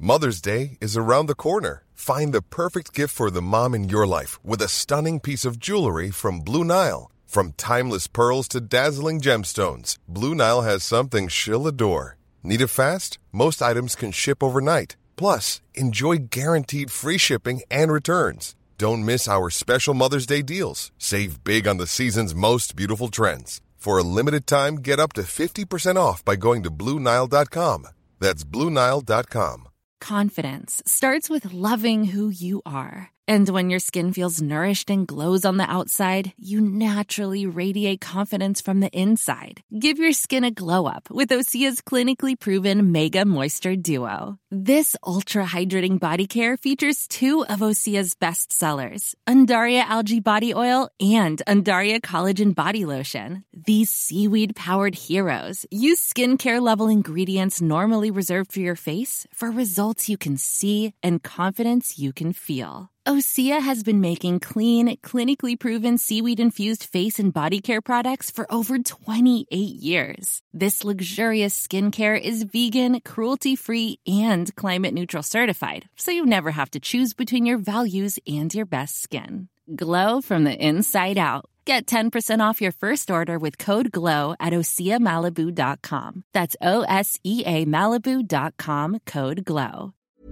Mother's Day is around the corner. Find the perfect gift for the mom in your life with a stunning piece of jewelry from Blue Nile. From timeless pearls to dazzling gemstones, Blue Nile has something she'll adore. Need it fast? Most items can ship overnight. Plus, enjoy guaranteed free shipping and returns. Don't miss our special Mother's Day deals. Save big on the season's most beautiful trends. For a limited time, get up to 50% off by going to BlueNile.com. That's BlueNile.com. Confidence starts with loving who you are. And when your skin feels nourished and glows on the outside, you naturally radiate confidence from the inside. Give your skin a glow up with Osea's clinically proven Mega Moisture Duo. This ultra-hydrating body care features 2 of Osea's best sellers, Undaria Algae Body Oil and Undaria Collagen Body Lotion. These seaweed-powered heroes use skincare-level ingredients normally reserved for your face for results you can see and confidence you can feel. Osea has been making clean, clinically proven seaweed-infused face and body care products for over 28 years. This luxurious skincare is vegan, cruelty-free, and climate-neutral certified, so you never have to choose between your values and your best skin. Glow from the inside out. Get 10% off your first order with code GLOW at OseaMalibu.com. That's OSEA Malibu.com, code GLOW.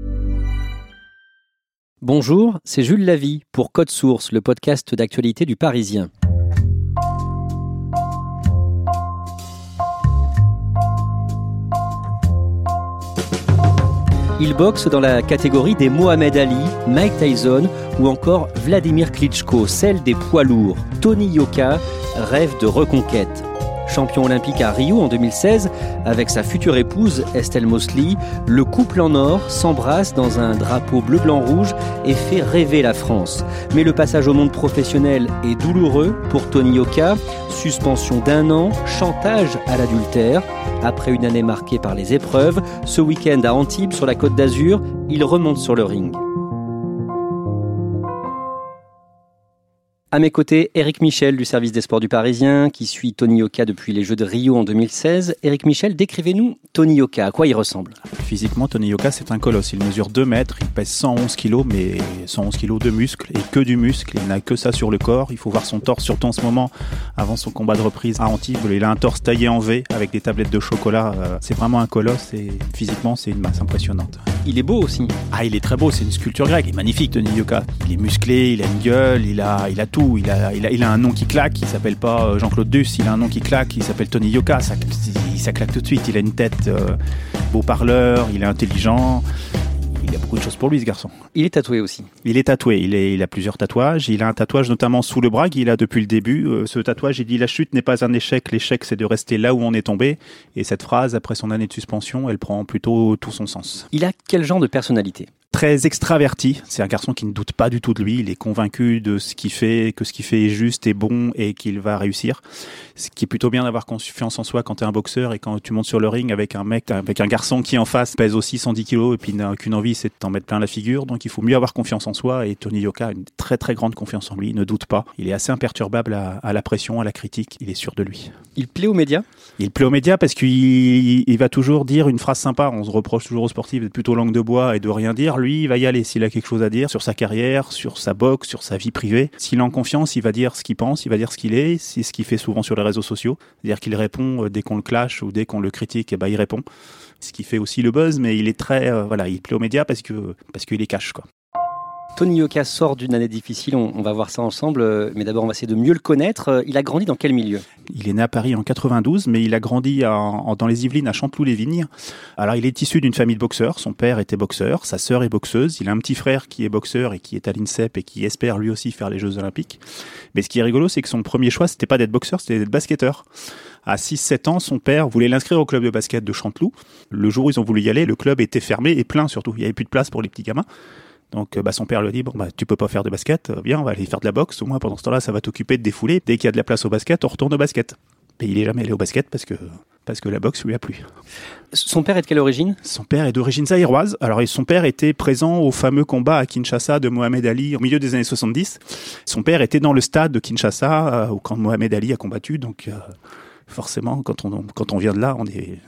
Bonjour, c'est Jules Lavie pour Code Source, le podcast d'actualité du Parisien. Il boxe dans la catégorie des Mohamed Ali, Mike Tyson ou encore Vladimir Klitschko, celle des poids lourds. Tony Yoka rêve de reconquête. Champion olympique à Rio en 2016, avec sa future épouse Estelle Mosley, le couple en or s'embrasse dans un drapeau bleu-blanc-rouge et fait rêver la France. Mais le passage au monde professionnel est douloureux pour Tony Yoka. Suspension d'1 an, chantage à l'adultère. Après une année marquée par les épreuves, ce week-end à Antibes, sur la Côte d'Azur, il remonte sur le ring. À mes côtés, Éric Michel du service des sports du Parisien, qui suit Tony Yoka depuis les Jeux de Rio en 2016. Éric Michel, décrivez-nous Tony Yoka, à quoi il ressemble? Physiquement, Tony Yoka, c'est un colosse. Il mesure 2 mètres, il pèse 111 kilos, mais 111 kilos de muscle, et que du muscle. Il n'a que ça sur le corps. Il faut voir son torse, surtout en ce moment, avant son combat de reprise à Antibes. Il a un torse taillé en V, avec des tablettes de chocolat. C'est vraiment un colosse, et physiquement, c'est une masse impressionnante. Il est beau aussi. Ah, il est très beau, c'est une sculpture grecque. Il est magnifique, Tony Yoka. Il est musclé, il a une gueule, il a tout. Il a un nom qui claque, il s'appelle pas Jean-Claude Duss, il a un nom qui claque, il s'appelle Tony Yoka, ça claque tout de suite. Il a une tête beau parleur, il est intelligent, il a beaucoup de choses pour lui, ce garçon. Il est tatoué aussi. Il est tatoué, il a plusieurs tatouages. Il a un tatouage notamment sous le bras qu'il a depuis le début. Ce tatouage, il dit: la chute n'est pas un échec, l'échec c'est de rester là où on est tombé. Et cette phrase, après son année de suspension, elle prend plutôt tout son sens. Il a quel genre de personnalité ? Très extraverti, c'est un garçon qui ne doute pas du tout de lui, il est convaincu de ce qu'il fait, que ce qu'il fait est juste et bon et qu'il va réussir. Ce qui est plutôt bien d'avoir confiance en soi quand tu es un boxeur et quand tu montes sur le ring avec un garçon qui en face pèse aussi 110 kilos et puis n'a qu'une envie, c'est de t'en mettre plein la figure. Donc il faut mieux avoir confiance en soi, et Tony Yoka a une très très grande confiance en lui, il ne doute pas. Il est assez imperturbable à la pression, à la critique, il est sûr de lui. Il plaît aux médias ? Il plaît aux médias parce qu'il va toujours dire une phrase sympa. On se reproche toujours aux sportifs d'être plutôt langue de bois et de rien dire. Lui, il va y aller s'il a quelque chose à dire sur sa carrière, sur sa boxe, sur sa vie privée. S'il est en confiance, il va dire ce qu'il pense, il va dire ce qu'il est. C'est ce qu'il fait souvent sur les réseaux sociaux. C'est-à-dire qu'il répond dès qu'on le clash ou dès qu'on le critique, il répond. Ce qui fait aussi le buzz, mais il est très, il plaît aux médias parce qu'il les cache, quoi. Tony Yoka sort d'une année difficile, on va voir ça ensemble, mais d'abord on va essayer de mieux le connaître. Il a grandi dans quel milieu ? Il est né à Paris en 92, mais il a grandi dans les Yvelines, à Chanteloup-les-Vignes. Alors il est issu d'une famille de boxeurs, son père était boxeur, sa sœur est boxeuse, il a un petit frère qui est boxeur et qui est à l'INSEP et qui espère lui aussi faire les Jeux Olympiques. Mais ce qui est rigolo, c'est que son premier choix, c'était pas d'être boxeur, c'était d'être basketteur. À 6-7 ans, son père voulait l'inscrire au club de basket de Chanteloup. Le jour où ils ont voulu y aller, le club était fermé et plein surtout, il n'y avait plus de place pour les petits gamins. Donc son père lui a dit: tu peux pas faire de basket, viens, on va aller faire de la boxe, au moins pendant ce temps-là ça va t'occuper de défouler, dès qu'il y a de la place au basket on retourne au basket. Mais il est jamais allé au basket parce que la boxe lui a plu. Son père est de quelle origine ? Son père est d'origine zaïroise. Alors son père était présent au fameux combat à Kinshasa de Mohamed Ali au milieu des années 70. Son père était dans le stade de Kinshasa quand Mohamed Ali a combattu, donc forcément quand on vient de là,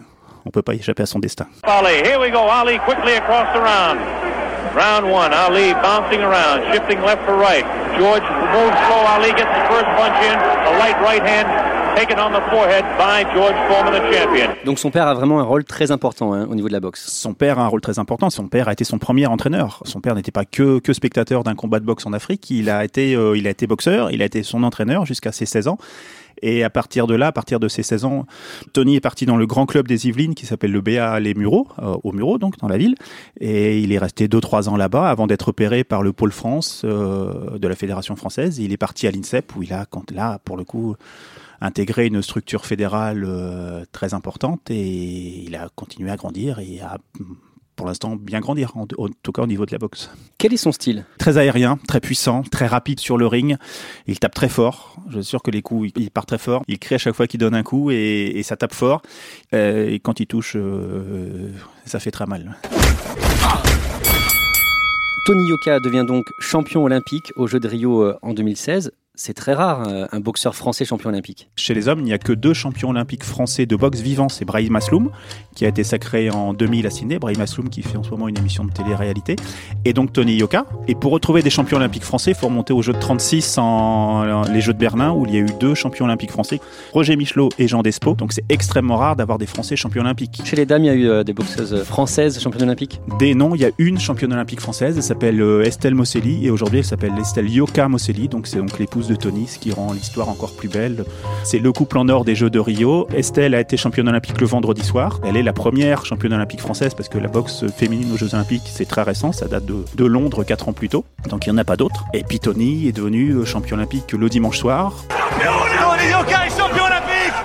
On peut pas échapper à son destin. Ali, here we go. Ali quickly across the round. Round one, Ali bouncing around, shifting left for right. George moves slow. Ali gets the first punch in. A light right hand taken on the forehead by George Foreman, the champion. Donc son père a vraiment un rôle très important au niveau de la boxe. Son père a un rôle très important. Son père a été son premier entraîneur. Son père n'était pas que spectateur d'un combat de boxe en Afrique. Il a été boxeur. Il a été son entraîneur jusqu'à ses 16 ans. Et à partir de là, à partir de ses 16 ans, Tony est parti dans le grand club des Yvelines qui s'appelle le BA Les Mureaux, au Mureaux donc dans la ville. Et il est resté 2-3 ans là-bas avant d'être opéré par le pôle France de la Fédération française. Il est parti à l'INSEP où il a, pour le coup, intégré une structure fédérale très importante et il a continué à grandir et à pour l'instant bien grandir, en tout cas au niveau de la boxe. Quel est son style ? Très aérien, très puissant, très rapide sur le ring. Il tape très fort. Je suis sûr que les coups, il part très fort. Il crie à chaque fois qu'il donne un coup et ça tape fort. Et quand il touche, ça fait très mal. Tony Yoka devient donc champion olympique aux Jeux de Rio en 2016. C'est très rare, un boxeur français champion olympique. Chez les hommes, il n'y a que 2 champions olympiques français de boxe vivants. C'est Brahim Asloum, qui a été sacré en 2000 à Sydney. Brahim Asloum qui fait en ce moment une émission de télé-réalité. Et donc Tony Yoka. Et pour retrouver des champions olympiques français, il faut remonter aux Jeux de 36, les Jeux de Berlin, où il y a eu 2 champions olympiques français, Roger Michelot et Jean Despo. Donc c'est extrêmement rare d'avoir des Français champions olympiques. Chez les dames, il y a eu des boxeuses françaises championnes olympiques ? Des noms, il y a une championne olympique française. Elle s'appelle Estelle Mosselli. Et aujourd'hui, elle s'appelle Estelle Yoka Mosselli. Donc c'est donc l'épouse de Tony, ce qui rend l'histoire encore plus belle. C'est le couple en or des Jeux de Rio. Estelle a été championne olympique le vendredi soir. Elle est la première championne olympique française parce que la boxe féminine aux Jeux olympiques, c'est très récent. Ça date de Londres 4 ans plus tôt. Donc il n'y en a pas d'autres. Et puis Tony est devenu champion olympique le dimanche soir. Tony Yoka est champion olympique.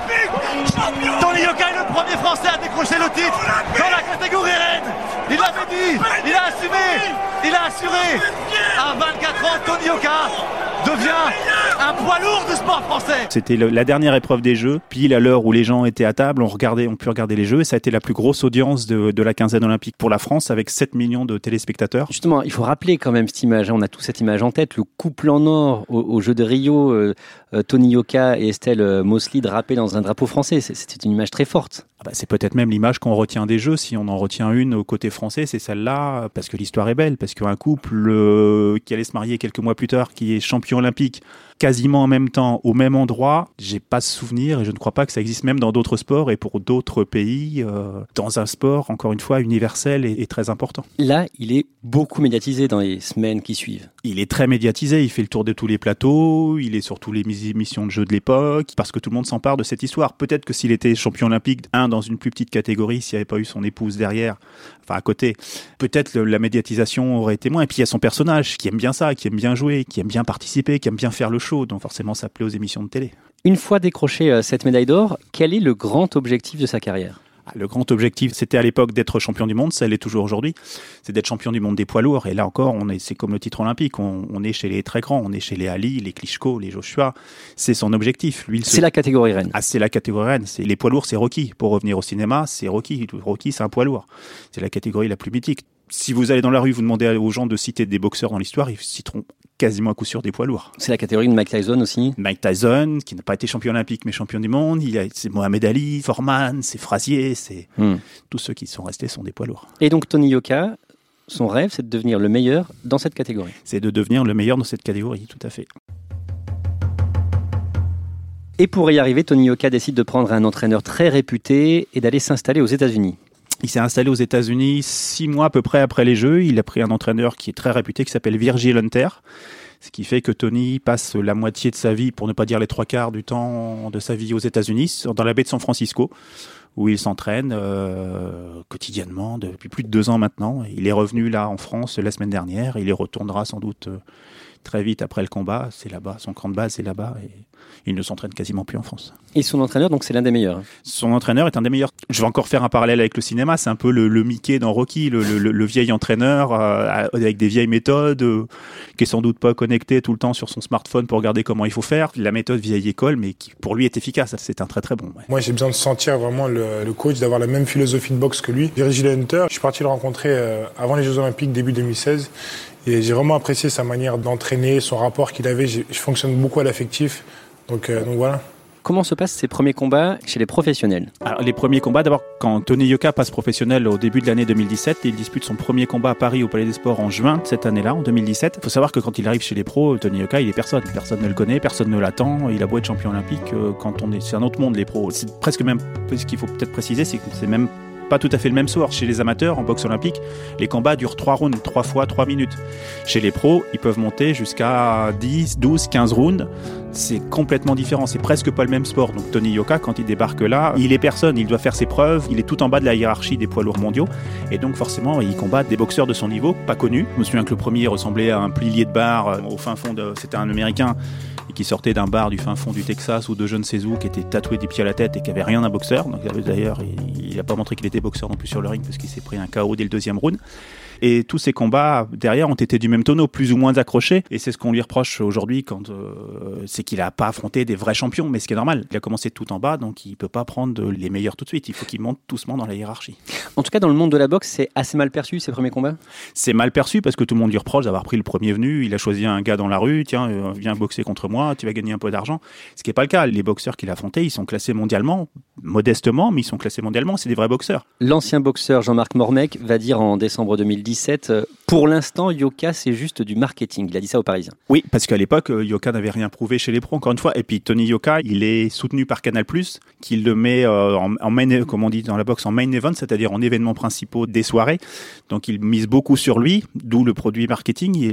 Tony Yoka est le premier français à décrocher le titre dans la catégorie reine. Il l'avait dit, il a assumé, il a assuré. À 24 ans, Tony Yoka devient un poids lourd du sport français. C'était la dernière épreuve des Jeux, pile à l'heure où les gens étaient à table, on pu regarder les Jeux, et ça a été la plus grosse audience de la quinzaine olympique pour la France, avec 7 millions de téléspectateurs. Justement, il faut rappeler quand même cette image, on a tous cette image en tête, le couple en or aux Jeux de Rio, Tony Yoka et Estelle Mosselli drapés dans un drapeau français, c'était une image très forte. C'est peut-être même l'image qu'on retient des Jeux, si on en retient une au côté français, c'est celle-là, parce que l'histoire est belle, parce qu'un couple qui allait se marier quelques mois plus tard, qui est champion olympique, quasiment en même temps, au même endroit, j'ai pas ce souvenir et je ne crois pas que ça existe même dans d'autres sports et pour d'autres pays, dans un sport, encore une fois, universel et très important. Là, il est beaucoup médiatisé dans les semaines qui suivent. Il est très médiatisé, il fait le tour de tous les plateaux, il est sur toutes les émissions de jeux de l'époque, parce que tout le monde s'empare de cette histoire. Peut-être que s'il était champion olympique, dans une plus petite catégorie, s'il n'y avait pas eu son épouse derrière, à côté, peut-être la médiatisation aurait été moins. Et puis il y a son personnage qui aime bien ça, qui aime bien jouer, qui aime bien participer, qui aime bien faire le show, donc forcément ça plaît aux émissions de télé. Une fois décroché cette médaille d'or, quel est le grand objectif de sa carrière ? Le grand objectif, c'était à l'époque d'être champion du monde, ça l'est toujours aujourd'hui, c'est d'être champion du monde des poids lourds. Et là encore, c'est comme le titre olympique, on est chez les très grands, on est chez les Ali, les Klitschko, les Joshua. C'est son objectif. C'est la catégorie reine. C'est la catégorie reine. Les poids lourds, c'est Rocky. Pour revenir au cinéma, c'est Rocky. Rocky, c'est un poids lourd. C'est la catégorie la plus mythique. Si vous allez dans la rue, vous demandez aux gens de citer des boxeurs dans l'histoire, ils citeront quasiment à coup sûr des poids lourds. C'est la catégorie de Mike Tyson aussi. Mike Tyson, qui n'a pas été champion olympique mais champion du monde. C'est Mohamed Ali, Foreman, c'est Frazier, tous ceux qui sont restés sont des poids lourds. Et donc Tony Yoka, son rêve, c'est de devenir le meilleur dans cette catégorie. C'est de devenir le meilleur dans cette catégorie, tout à fait. Et pour y arriver, Tony Yoka décide de prendre un entraîneur très réputé et d'aller s'installer aux États-Unis. Il s'est installé aux États-Unis 6 mois à peu près après les Jeux. Il a pris un entraîneur qui est très réputé, qui s'appelle Virgil Hunter. Ce qui fait que Tony passe la moitié de sa vie, pour ne pas dire les 3/4 du temps de sa vie aux États-Unis, dans la baie de San Francisco, où il s'entraîne quotidiennement depuis plus de 2 ans maintenant. Il est revenu là en France la semaine dernière. Il y retournera sans doute très vite après le combat. C'est là-bas, son camp de base est là-bas. Et il ne s'entraîne quasiment plus en France. Et son entraîneur, donc c'est l'un des meilleurs. Son entraîneur est un des meilleurs. Je vais encore faire un parallèle avec le cinéma. C'est un peu le Mickey dans Rocky, le vieil entraîneur avec des vieilles méthodes, qui est sans doute pas connecté tout le temps sur son smartphone pour regarder comment il faut faire. La méthode vieille école, mais qui pour lui est efficace. C'est un très très bon. Ouais. Moi, j'ai besoin de sentir vraiment le coach, d'avoir la même philosophie de boxe que lui. Virgil Hunter, je suis parti le rencontrer avant les Jeux Olympiques début 2016. Et j'ai vraiment apprécié sa manière d'entraîner, son rapport qu'il avait. Je fonctionne beaucoup à l'affectif. Donc voilà. Comment se passent ces premiers combats chez les professionnels ? Alors, les premiers combats, d'abord, quand Tony Yoka passe professionnel au début de l'année 2017, il dispute son premier combat à Paris au Palais des Sports en juin de cette année-là, en 2017. Il faut savoir que quand il arrive chez les pros, Tony Yoka, il est personne. Personne ne le connaît, personne ne l'attend. Il a beau être champion olympique, c'est un autre monde, les pros. C'est presque même, ce qu'il faut peut-être préciser, c'est que c'est même pas tout à fait le même sport. Chez les amateurs, en boxe olympique, les combats durent 3 rounds, 3 fois 3 minutes. Chez les pros, ils peuvent monter jusqu'à 10, 12, 15 rounds. C'est complètement différent, c'est presque pas le même sport. Donc Tony Yoka, quand il débarque là, il est personne, il doit faire ses preuves, il est tout en bas de la hiérarchie des poids lourds mondiaux. Et donc forcément, il combat des boxeurs de son niveau, pas connus. Je me souviens que le premier ressemblait à un pilier de bar au fin fond c'était un Américain qui sortait d'un bar du fin fond du Texas ou de je ne sais où, qui était tatoué des pieds à la tête et qui avait rien d'un boxeur. Donc d'ailleurs, il n'a pas montré qu'il était boxeur non plus sur le ring parce qu'il s'est pris un KO dès le 2e round. Et tous ces combats derrière ont été du même tonneau, plus ou moins accrochés. Et c'est ce qu'on lui reproche aujourd'hui, c'est qu'il n'a pas affronté des vrais champions, mais ce qui est normal. Il a commencé tout en bas, donc il ne peut pas prendre les meilleurs tout de suite. Il faut qu'il monte doucement dans la hiérarchie. En tout cas, dans le monde de la boxe, c'est assez mal perçu, ces premiers combats ? C'est mal perçu parce que tout le monde lui reproche d'avoir pris le premier venu. Il a choisi un gars dans la rue, tiens, viens boxer contre moi, tu vas gagner un peu d'argent. Ce qui n'est pas le cas. Les boxeurs qu'il a affrontés, ils sont classés mondialement, modestement, mais ils sont classés mondialement. C'est des vrais boxeurs. L'ancien boxeur Jean-Marc Mormec va dire en décembre 2017... Pour l'instant, Yoka, c'est juste du marketing. Il a dit ça aux Parisiens. Oui, parce qu'à l'époque, Yoka n'avait rien prouvé chez les pros, encore une fois. Et puis Tony Yoka, il est soutenu par Canal+, qui le met en main, comme on dit dans la boxe, en main event, c'est-à-dire en événements principaux des soirées. Donc il mise beaucoup sur lui, d'où le produit marketing.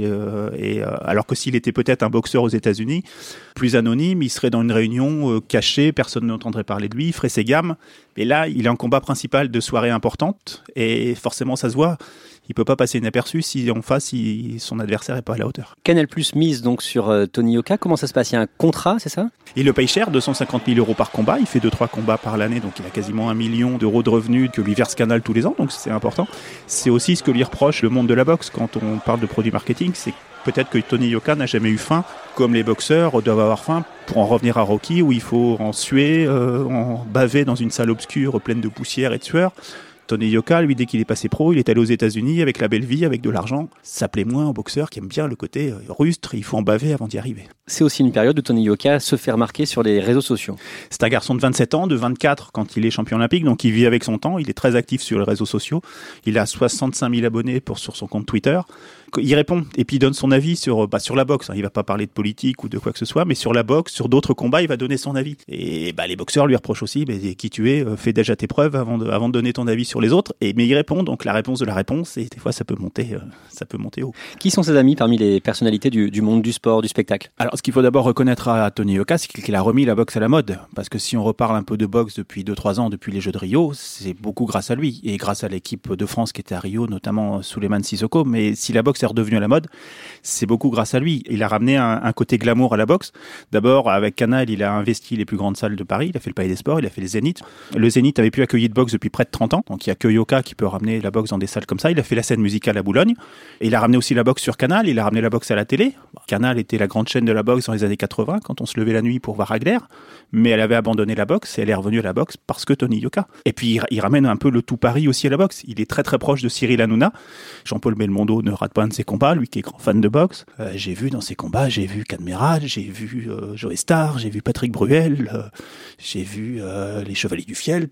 Alors que s'il était peut-être un boxeur aux États-Unis, plus anonyme, il serait dans une réunion cachée, personne n'entendrait parler de lui, il ferait ses gammes. Et là, il est en combat principal de soirée importante, et forcément, ça se voit. Il ne peut pas passer inaperçu si en face, son adversaire n'est pas à la hauteur. Canal+ mise donc sur Tony Yoka. Comment ça se passe ? Il y a un contrat, c'est ça ? Il le paye cher, 250 000 euros par combat. Il fait 2-3 combats par l'année, donc il a quasiment 1 million d'euros de revenus que lui verse Canal tous les ans, donc c'est important. C'est aussi ce que lui reproche le monde de la boxe quand on parle de produits marketing, c'est peut-être que Tony Yoka n'a jamais eu faim, comme les boxeurs doivent avoir faim pour en revenir à Rocky, où il faut en suer, en baver dans une salle obscure pleine de poussière et de sueur. Tony Yoka, lui, dès qu'il est passé pro, il est allé aux États-Unis avec la belle vie, avec de l'argent. Ça plaît moins aux boxeurs qui aiment bien le côté rustre, il faut en baver avant d'y arriver. C'est aussi une période où Tony Yoka se fait remarquer sur les réseaux sociaux. C'est un garçon de 27 ans, de 24 quand il est champion olympique, donc il vit avec son temps, il est très actif sur les réseaux sociaux. Il a 65 000 abonnés sur son compte Twitter. Il répond et puis il donne son avis sur la boxe. Il va pas parler de politique ou de quoi que ce soit, mais sur la boxe, sur d'autres combats, il va donner son avis. Et les boxeurs lui reprochent aussi, qui tu es, fais déjà tes preuves avant de donner ton avis sur les autres. Mais il répond, donc la réponse de la réponse, et des fois ça peut monter haut. Qui sont ses amis parmi les personnalités du monde du sport, du spectacle ? Alors ce qu'il faut d'abord reconnaître à Tony Yoka, c'est qu'il a remis la boxe à la mode. Parce que si on reparle un peu de boxe depuis 2-3 ans, depuis les Jeux de Rio, c'est beaucoup grâce à lui. Et grâce à l'équipe de France qui était à Rio, notamment Souleymane Sissoko. Mais si la boxe est redevenue à la mode, c'est beaucoup grâce à lui. Il a ramené un côté glamour à la boxe. D'abord, avec Canal, il a investi les plus grandes salles de Paris. Il a fait le Palais des Sports, il a fait le Zénith. Le Zénith avait pu accueillir de boxe depuis près de 30 ans. Donc il n'y a que Yoka qui peut ramener la boxe dans des salles comme ça. Il a fait la scène musicale à Boulogne. Et il a ramené aussi la boxe sur Canal. Il a ramené la boxe à la télé. Canal était la grande chaîne de la boxe dans les années 80, quand on se levait la nuit pour voir Hagler. Mais elle avait abandonné la boxe et elle est revenue à la boxe parce que Tony Yoka. Et puis il ramène un peu le tout Paris aussi à la boxe. Il est très très proche de Cyril Hanouna. Jean-Paul Belmondo ne rate pas un de ses combats, lui qui est grand fan de boxe. J'ai vu dans ses combats, j'ai vu Cadmeral, j'ai vu Joe Star, j'ai vu Patrick Bruel, j'ai vu les Chevaliers du Fiel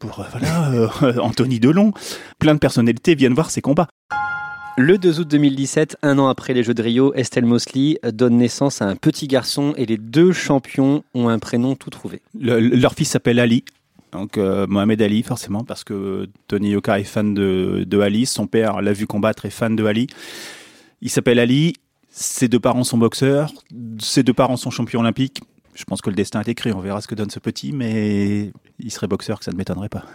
Anthony Delon. Plein de personnalités viennent voir ses combats. Le 2 août 2017, un an après les Jeux de Rio, Estelle Mosley donne naissance à un petit garçon et les deux champions ont un prénom tout trouvé. Leur fils s'appelle Ali. Donc Mohamed Ali, forcément, parce que Tony Yoka est fan de Ali. Son père l'a vu combattre, est fan de Ali. Il s'appelle Ali. Ses deux parents sont boxeurs. Ses deux parents sont champions olympiques. Je pense que le destin est écrit. On verra ce que donne ce petit, mais il serait boxeur, que ça ne m'étonnerait pas.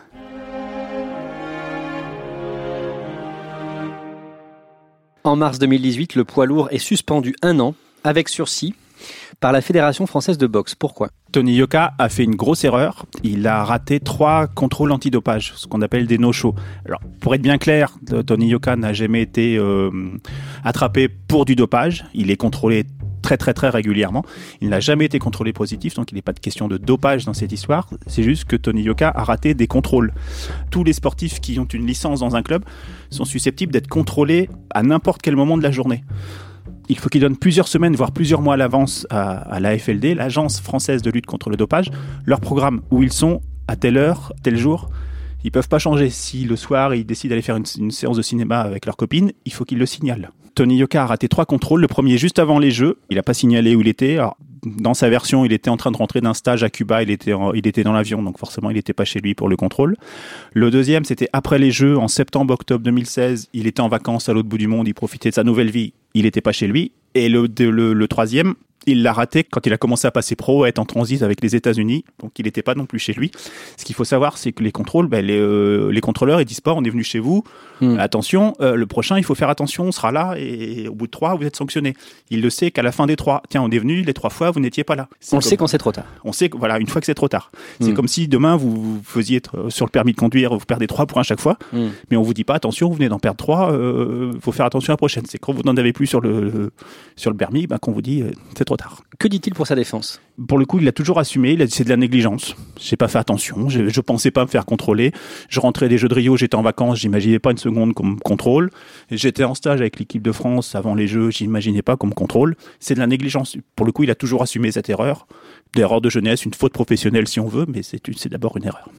En mars 2018, le poids lourd est suspendu 1 an, avec sursis, par la Fédération française de boxe. Pourquoi ? Tony Yoka a fait une grosse erreur. Il a raté 3 contrôles antidopage, ce qu'on appelle des no-shows. Alors, pour être bien clair, Tony Yoka n'a jamais été attrapé pour du dopage. Il est contrôlé très très très régulièrement. Il n'a jamais été contrôlé positif, donc il n'est pas de question de dopage dans cette histoire. C'est juste que Tony Yoka a raté des contrôles. Tous les sportifs qui ont une licence dans un club sont susceptibles d'être contrôlés à n'importe quel moment de la journée. Il faut qu'il donne plusieurs semaines, voire plusieurs mois à l'avance à l'AFLD, l'Agence française de lutte contre le dopage, leur programme, où ils sont, à telle heure, tel jour. Ils peuvent pas changer. Si le soir, ils décident d'aller faire une séance de cinéma avec leur copine, il faut qu'ils le signalent. Tony Yoka a raté 3 contrôles. Le premier juste avant les Jeux. Il a pas signalé où il était. Alors, dans sa version, il était en train de rentrer d'un stage à Cuba. Il était dans l'avion, donc forcément, il n'était pas chez lui pour le contrôle. Le deuxième, c'était après les Jeux, en septembre-octobre 2016. Il était en vacances à l'autre bout du monde. Il profitait de sa nouvelle vie. Il n'était pas chez lui. Et le troisième, il l'a raté quand il a commencé à passer pro, à être en transit avec les États-Unis. Donc, il n'était pas non plus chez lui. Ce qu'il faut savoir, c'est que les contrôles, les contrôleurs, ils disent pas, on est venu chez vous. Attention, le prochain, il faut faire attention, on sera là et au bout de 3, vous êtes sanctionné. Il le sait qu'à la fin des 3, tiens, on est venu les 3 fois, vous n'étiez pas là. On le sait quand c'est trop tard. On sait que, voilà, une fois que c'est trop tard. C'est comme si demain, vous faisiez sur le permis de conduire, vous perdez 3 points à chaque fois, mais on vous dit pas, attention, vous venez d'en perdre 3, faut faire attention à la prochaine. C'est quand vous n'en avez plus sur le permis, qu'on vous dit, c'est trop tard. Que dit-il pour sa défense ? Pour le coup, il a toujours assumé, il a dit c'est de la négligence. J'ai pas fait attention, je pensais pas me faire contrôler. Je rentrais des Jeux de Rio, j'étais en vacances, j'imaginais pas une seconde comme contrôle. J'étais en stage avec l'équipe de France avant les Jeux, j'imaginais pas comme contrôle. C'est de la négligence. Pour le coup, il a toujours assumé cette erreur. L'erreur de jeunesse, une faute professionnelle si on veut, mais c'est d'abord une erreur.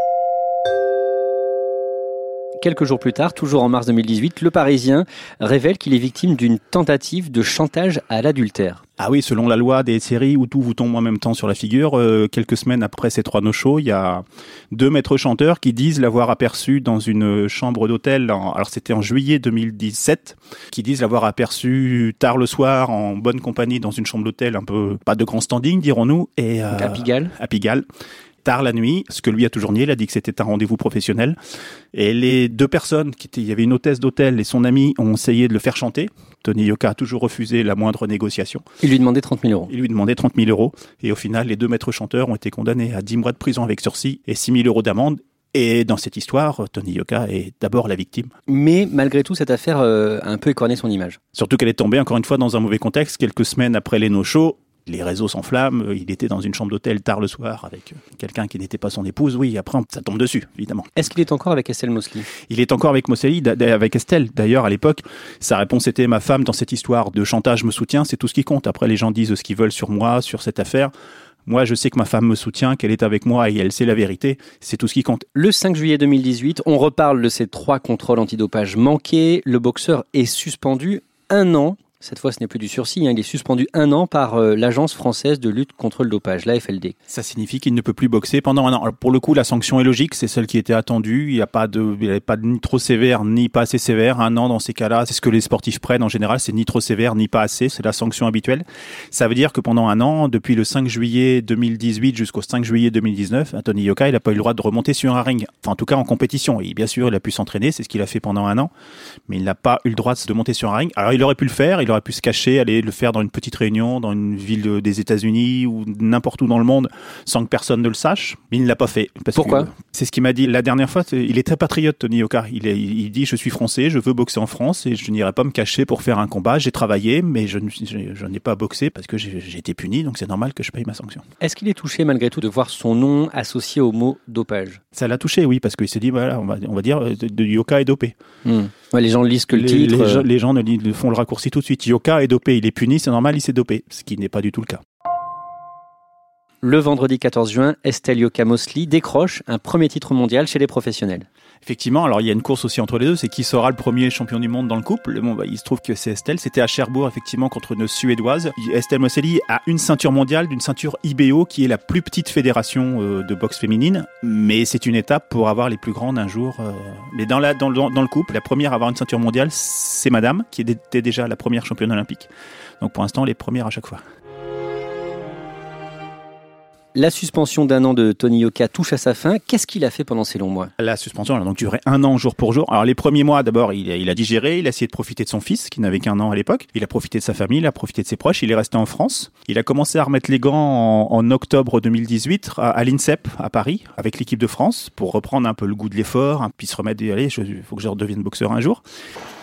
Quelques jours plus tard, toujours en mars 2018, Le Parisien révèle qu'il est victime d'une tentative de chantage à l'adultère. Ah oui, selon la loi des séries où tout vous tombe en même temps sur la figure, quelques semaines après ces 3 no-shows, il y a 2 maîtres chanteurs qui disent l'avoir aperçu dans une chambre d'hôtel, alors c'était en juillet 2017, qui disent l'avoir aperçu tard le soir en bonne compagnie dans une chambre d'hôtel un peu, pas de grand standing dirons-nous, et à Pigalle. Tard la nuit, ce que lui a toujours nié, il a dit que c'était un rendez-vous professionnel. Et les 2 personnes, il y avait une hôtesse d'hôtel et son ami, ont essayé de le faire chanter. Tony Yoka a toujours refusé la moindre négociation. Il lui demandait 30 000 €. Il lui demandait 30 000 €. Et au final, les 2 maîtres chanteurs ont été condamnés à 10 mois de prison avec sursis et 6 000 € d'amende. Et dans cette histoire, Tony Yoka est d'abord la victime. Mais malgré tout, cette affaire a un peu écorné son image. Surtout qu'elle est tombée, encore une fois, dans un mauvais contexte. Quelques semaines après les no-shows, les réseaux s'enflamment, il était dans une chambre d'hôtel tard le soir avec quelqu'un qui n'était pas son épouse. Oui, après, ça tombe dessus, évidemment. Est-ce qu'il est encore avec Estelle Mosley ? Il est encore avec Mosley, avec Estelle. D'ailleurs, à l'époque, sa réponse était « Ma femme, dans cette histoire de chantage, me soutient, c'est tout ce qui compte. » Après, les gens disent ce qu'ils veulent sur moi, sur cette affaire. Moi, je sais que ma femme me soutient, qu'elle est avec moi et elle sait la vérité. C'est tout ce qui compte. Le 5 juillet 2018, on reparle de ces 3 contrôles antidopage manqués. Le boxeur est suspendu 1 an. Cette fois, ce n'est plus du sursis, il est suspendu 1 an par l'Agence française de lutte contre le dopage, l'AFLD. Ça signifie qu'il ne peut plus boxer pendant 1 an. Alors, pour le coup, la sanction est logique, c'est celle qui était attendue. Il n'y a pas ni trop sévère, ni pas assez sévère. 1 an, dans ces cas-là, c'est ce que les sportifs prennent en général, c'est ni trop sévère, ni pas assez. C'est la sanction habituelle. Ça veut dire que pendant 1 an, depuis le 5 juillet 2018 jusqu'au 5 juillet 2019, Tony Yoka, il n'a pas eu le droit de remonter sur un ring. Enfin, en tout cas, en compétition. Et bien sûr, il a pu s'entraîner, c'est ce qu'il a fait pendant 1 an. Mais il n'a pas eu le droit de monter sur un ring. Alors, il aurait pu le faire, il aurait pu se cacher, aller le faire dans une petite réunion, dans une ville des États-Unis ou n'importe où dans le monde, sans que personne ne le sache. Mais il ne l'a pas fait. Pourquoi ? C'est ce qu'il m'a dit la dernière fois. Il est très patriote, Tony Yoka. Il dit, je suis français, je veux boxer en France et je n'irai pas me cacher pour faire un combat. J'ai travaillé, mais je n'ai pas boxé parce que j'ai été puni, donc c'est normal que je paye ma sanction. Est-ce qu'il est touché malgré tout de voir son nom associé au mot dopage ? Ça l'a touché, oui, parce qu'il s'est dit, voilà, on va dire, de Yoka est dopé. Ouais, les gens lisent que le titre. Les gens font le raccourci tout de suite. Yoka est dopé, il est puni, c'est normal, il s'est dopé. Ce qui n'est pas du tout le cas. Le vendredi 14 juin, Estelle Yoka Mosley décroche un premier titre mondial chez les professionnels. Effectivement, alors il y a une course aussi entre les deux, c'est qui sera le premier champion du monde dans le couple. Bon, il se trouve que c'est Estelle, c'était à Cherbourg effectivement contre une Suédoise. Estelle Mosley a une ceinture mondiale d'une ceinture IBO qui est la plus petite fédération de boxe féminine, mais c'est une étape pour avoir les plus grandes un jour. Mais dans le couple, la première à avoir une ceinture mondiale, c'est Madame, qui était déjà la première championne olympique. Donc pour l'instant, les premières à chaque fois. La suspension d'1 an de Tony Yoka touche à sa fin. Qu'est-ce qu'il a fait pendant ces longs mois ? La suspension elle a donc duré 1 an jour pour jour. Alors les premiers mois, d'abord, il a digéré, il a essayé de profiter de son fils, qui n'avait qu'1 an à l'époque. Il a profité de sa famille, il a profité de ses proches, il est resté en France. Il a commencé à remettre les gants en octobre 2018 à l'INSEP, à Paris, avec l'équipe de France, pour reprendre un peu le goût de l'effort, puis se remettre, allez, il faut que je redevienne boxeur un jour.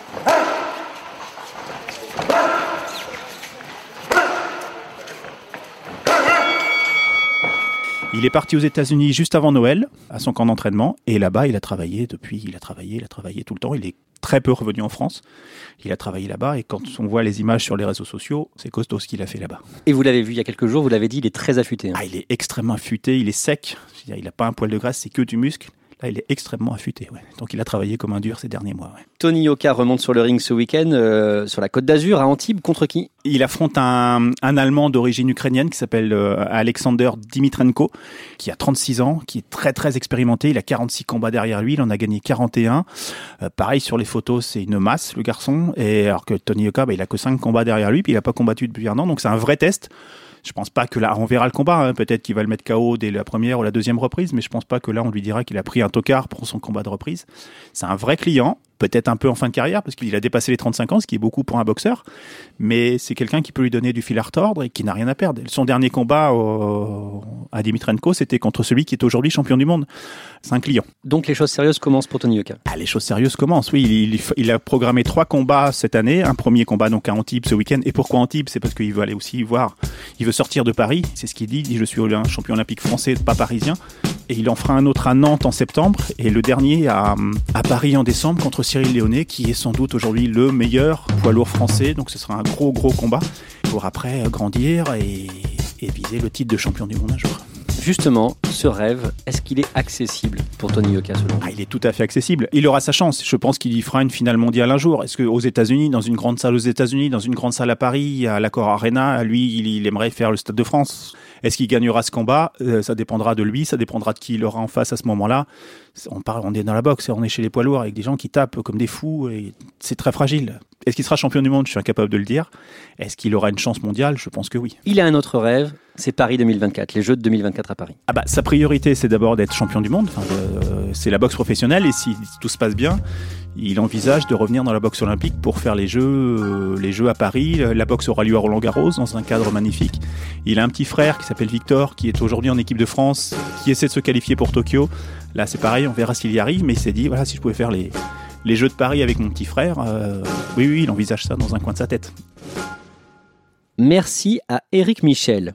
Il est parti aux États-Unis juste avant Noël, à son camp d'entraînement, et là-bas, il a travaillé tout le temps. Il est très peu revenu en France. Il a travaillé là-bas et quand on voit les images sur les réseaux sociaux, c'est costaud ce qu'il a fait là-bas. Et vous l'avez vu il y a quelques jours, vous l'avez dit, il est très affûté. Il est extrêmement affûté, il est sec, il n'a pas un poil de graisse, c'est que du muscle. Là, il est extrêmement affûté. Ouais. Donc, il a travaillé comme un dur ces derniers mois. Ouais. Tony Yoka remonte sur le ring ce week-end sur la Côte d'Azur, à Antibes. Contre qui ? Il affronte un Allemand d'origine ukrainienne qui s'appelle Alexander Dimitrenko, qui a 36 ans, qui est très, très expérimenté. Il a 46 combats derrière lui. Il en a gagné 41. Pareil, sur les photos, c'est une masse, le garçon. Et alors que Tony Yoka, il a que 5 combats derrière lui. Puis, il n'a pas combattu depuis un an. Donc, c'est un vrai test. Je pense pas que là, on verra le combat, hein. Peut-être qu'il va le mettre KO dès la première ou la deuxième reprise, mais je pense pas que là, on lui dira qu'il a pris un tocard pour son combat de reprise. C'est un vrai client, peut-être un peu en fin de carrière, parce qu'il a dépassé les 35 ans, ce qui est beaucoup pour un boxeur, mais c'est quelqu'un qui peut lui donner du fil à retordre et qui n'a rien à perdre. Son dernier combat à Dimitrenko, c'était contre celui qui est aujourd'hui champion du monde. C'est un client. Donc les choses sérieuses commencent pour Tony Yoka. Les choses sérieuses commencent, oui. Il a programmé 3 combats cette année. Un premier combat donc à Antibes ce week-end. Et pourquoi Antibes ? C'est parce qu'il veut aller aussi voir, il veut sortir de Paris. C'est ce qu'il dit. Il dit, je suis un champion olympique français, pas parisien. Et il en fera un autre à Nantes en septembre. Et le dernier à Paris en décembre contre Cyril Léonet, qui est sans doute aujourd'hui le meilleur poids lourd français. Donc ce sera un gros combat pour après grandir et viser le titre de champion du monde un jour. Justement, ce rêve, est-ce qu'il est accessible pour Tony Yoka selon vous ? Il est tout à fait accessible. Il aura sa chance. Je pense qu'il y fera une finale mondiale un jour. Est-ce qu'aux États-Unis, dans une grande salle aux États-Unis, dans une grande salle à Paris, à l'Accor Arena, lui, il aimerait faire le Stade de France. Est-ce qu'il gagnera ce combat ? Ça dépendra de lui, ça dépendra de qui il aura en face à ce moment-là. On est dans la boxe, on est chez les poids lourds avec des gens qui tapent comme des fous et c'est très fragile. Est-ce qu'il sera champion du monde ? Je suis incapable de le dire. Est-ce qu'il aura une chance mondiale ? Je pense que oui. Il a un autre rêve, c'est Paris 2024, les Jeux de 2024 à Paris. Sa priorité, c'est d'abord d'être champion du monde. C'est la boxe professionnelle et si tout se passe bien, il envisage de revenir dans la boxe olympique pour faire les Jeux à Paris. La boxe aura lieu à Roland-Garros dans un cadre magnifique. Il a un petit frère qui s'appelle Victor, qui est aujourd'hui en équipe de France, qui essaie de se qualifier pour Tokyo. Là, c'est pareil, on verra s'il y arrive, mais il s'est dit, voilà, si je pouvais faire les Jeux de Paris avec mon petit frère, oui, il envisage ça dans un coin de sa tête. Merci à Éric Michel.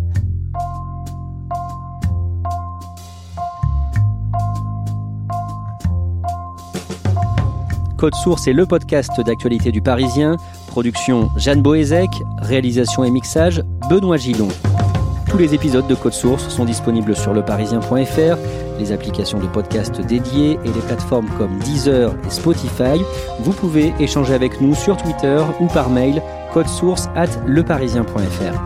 Code Source est le podcast d'actualité du Parisien. Production Jeanne Boézek, réalisation et mixage Benoît Gillon. Tous les épisodes de Code Source sont disponibles sur leparisien.fr, les applications de podcast dédiées et les plateformes comme Deezer et Spotify. Vous pouvez échanger avec nous sur Twitter ou par mail codesource@leparisien.fr.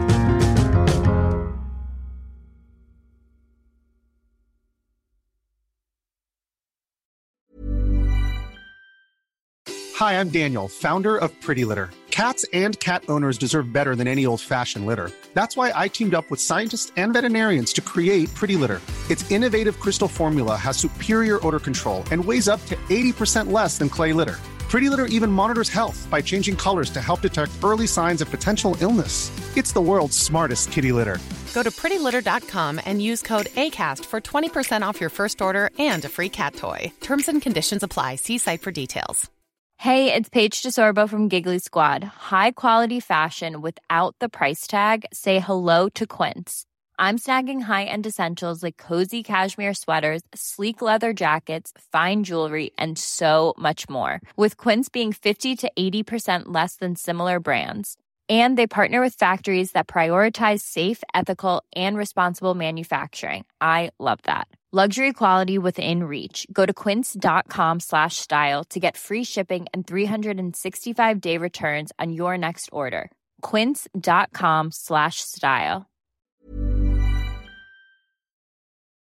Hi, I'm Daniel, founder of Pretty Litter. Cats and cat owners deserve better than any old-fashioned litter. That's why I teamed up with scientists and veterinarians to create Pretty Litter. Its innovative crystal formula has superior odor control and weighs up to 80% less than clay litter. Pretty Litter even monitors health by changing colors to help detect early signs of potential illness. It's the world's smartest kitty litter. Go to prettylitter.com and use code ACAST for 20% off your first order and a free cat toy. Terms and conditions apply. See site for details. Hey, it's Paige DeSorbo from Giggly Squad. High quality fashion without the price tag. Say hello to Quince. I'm snagging high-end essentials like cozy cashmere sweaters, sleek leather jackets, fine jewelry, and so much more. With Quince being 50 to 80% less than similar brands. And they partner with factories that prioritize safe, ethical, and responsible manufacturing. I love that. Luxury quality within reach. Go to quince.com/style to get free shipping and 365-day returns on your next order. Quince.com/style.